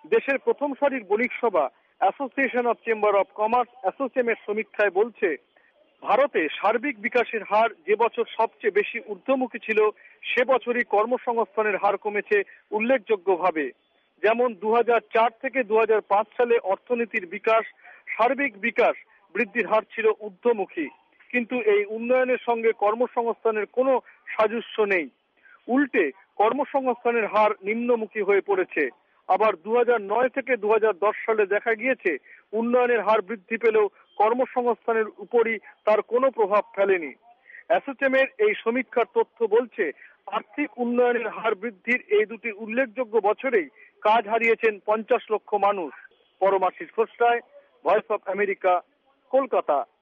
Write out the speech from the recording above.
দেশের প্রথম সারির বণিক সভা association of chamber of commerce অ্যাসোসেমের সমীক্ষায় বলছে, ভারতে সার্বিক বিকাশের হার যে বছর সবচেয়ে বেশি ঊর্ধ্বমুখী ছিল সে বছরই কর্মসংস্থানের হার কমেছে উল্লেখযোগ্যভাবে। যেমন 2004 থেকে 2005 সালে অর্থনীতির বিকাশ, সার্বিক বিকাশ বৃদ্ধির হার ছিল ঊর্ধ্বমুখী, কিন্তু এই উন্নয়নের সঙ্গে কর্মসংস্থানের কোনো সাদৃশ্য নেই। উল্টে কর্মসংস্থানের হার নিম্নমুখী হয়ে পড়েছে। আবার 2009 থেকে 2010 সালে দেখা গিয়েছে উন্নয়নের হার বৃদ্ধি পেলেও কর্মসংস্থানের উপরই তার কোনো প্রভাব ফেলেনি। অ্যাসোচেমের এই সমীক্ষার তথ্য বলছে, আর্থিক উন্নয়নের হার বৃদ্ধির এই দুটি উল্লেখযোগ্য বছরেই কাজ হারিয়েছেন 50 লক্ষ মানুষ। Paramashis Khosray, voice of America, Kolkata.